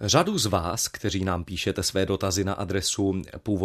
Řadu z vás, kteří nám píšete své dotazy na adresu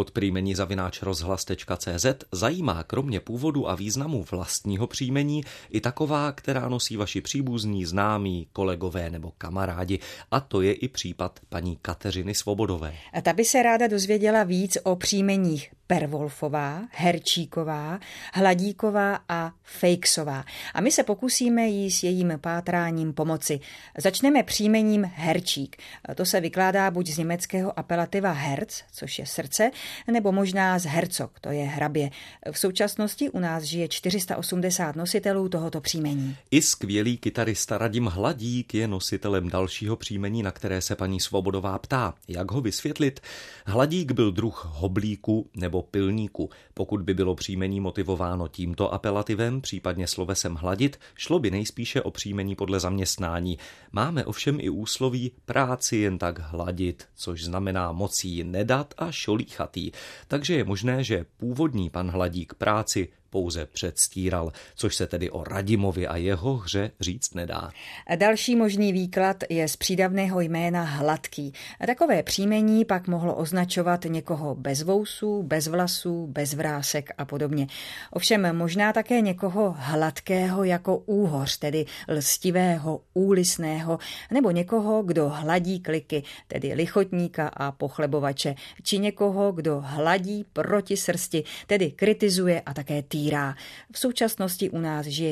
původpříjmení@rozhlas.cz, zajímá kromě původu a významu vlastního příjmení i taková, která nosí vaši příbuzní, známí, kolegové nebo kamarádi. A to je i případ paní Kateřiny Svobodové. A ta by se ráda dozvěděla víc o příjmeních Perwolfová, Herčíková, Hladíková a Fejksová. A my se pokusíme jí s jejím pátráním pomoci. Začneme příjmením Herčík. To se vykládá buď z německého apelativa Herz, což je srdce, nebo možná z Herzog, to je hrabě. V současnosti u nás žije 480 nositelů tohoto příjmení. I skvělý kytarista Radim Hladík je nositelem dalšího příjmení, na které se paní Svobodová ptá. Jak ho vysvětlit? Hladík byl druh hoblíku nebo pilníku. Pokud by bylo příjmení motivováno tímto apelativem, případně slovesem hladit, šlo by nejspíše o příjmení podle zaměstnání. Máme ovšem i úsloví práci jen tak hladit, což znamená mocí nedat a šolíchatý. Takže je možné, že původní pan Hladík práci pouze předstíral, což se tedy o Radimovi a jeho hře říct nedá. Další možný výklad je z přídavného jména Hladký. Takové příjmení pak mohlo označovat někoho bez vousů, bez vlasů, bez vrásek a podobně. Ovšem možná také někoho hladkého jako úhoř, tedy lstivého, úlisného, nebo někoho, kdo hladí kliky, tedy lichotníka a pochlebovače, či někoho, kdo hladí proti srsti, tedy kritizuje a také týrá. V současnosti u nás žije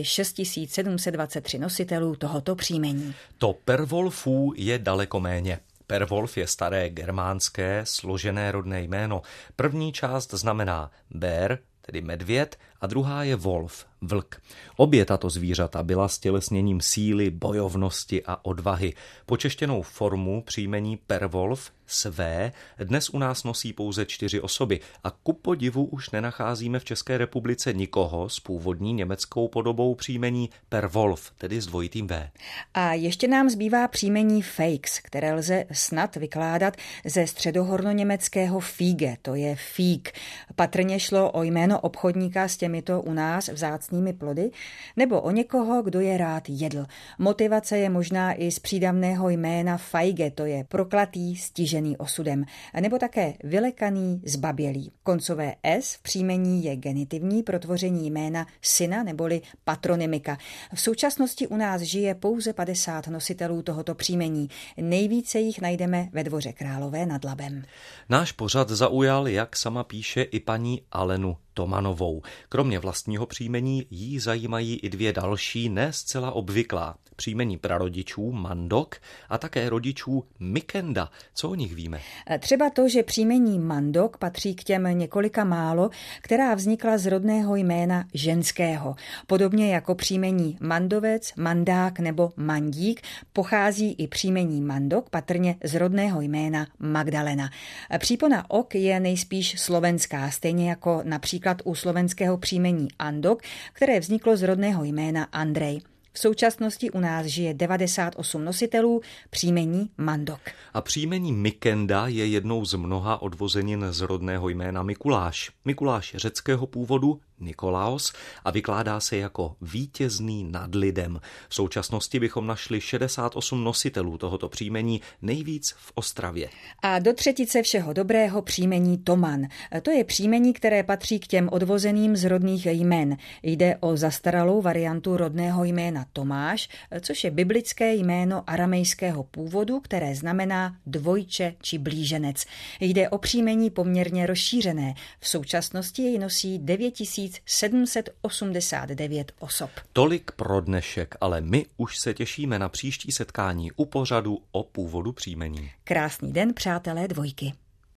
6723 nositelů tohoto příjmení. To Perwolfů je daleko méně. Perwolf je staré germánské složené rodné jméno. První část znamená bér, tedy medvěd, a druhá je wolf, vlk. Obě tato zvířata byla stělesněním síly, bojovnosti a odvahy. Počeštěnou formu příjmení Perwolf, své, dnes u nás nosí pouze 4 osoby a ku podivu už nenacházíme v České republice nikoho s původní německou podobou příjmení Perwolf, tedy s dvojitým V. A ještě nám zbývá příjmení Fejks, které lze snad vykládat ze středohornoněmeckého Fiege, to je fík. Patrně šlo o jméno obchodníka s těmito u nás vzácnými plody, nebo o někoho, kdo je rád jedl. Motivace je možná i z přídavného jména Feige, to je proklatý, stižený osudem, nebo také vylekaný, zbabělý. Koncové S v příjmení je genitivní pro tvoření jména syna neboli patronymika. V současnosti u nás žije pouze 50 nositelů tohoto příjmení. Nejvíce jich najdeme ve Dvoře Králové nad Labem. Náš pořad zaujal, jak sama píše, i paní Alenu Tomanovou. Kromě vlastního příjmení jí zajímají i 2 další, ne zcela obvyklá. Příjmení prarodičů Mandok a také rodičů Mikenda. Co o nich víme? Třeba to, že příjmení Mandok patří k těm několika málo, která vznikla z rodného jména ženského. Podobně jako příjmení Mandovec, Mandák nebo Mandík pochází i příjmení Mandok patrně z rodného jména Magdalena. Přípona ok je nejspíš slovenská, stejně jako například u slovenského příjmení Andok, které vzniklo z rodného jména Andrej. V současnosti u nás žije 98 nositelů příjmení Mandok. A příjmení Mikenda je jednou z mnoha odvozenin z rodného jména Mikuláš. Mikuláš řeckého původu, Nikolaos, a vykládá se jako vítězný nad lidem. V současnosti bychom našli 68 nositelů tohoto příjmení, nejvíc v Ostravě. A do třetice všeho dobrého příjmení Toman. To je příjmení, které patří k těm odvozeným z rodných jmen. Jde o zastaralou variantu rodného jména Tomáš, což je biblické jméno aramejského původu, které znamená dvojče či blíženec. Jde o příjmení poměrně rozšířené. V současnosti jej nosí 9789 osob. Tolik pro dnešek, ale my už se těšíme na příští setkání u pořadu o původu příjmení. Krásný den, přátelé Dvojky.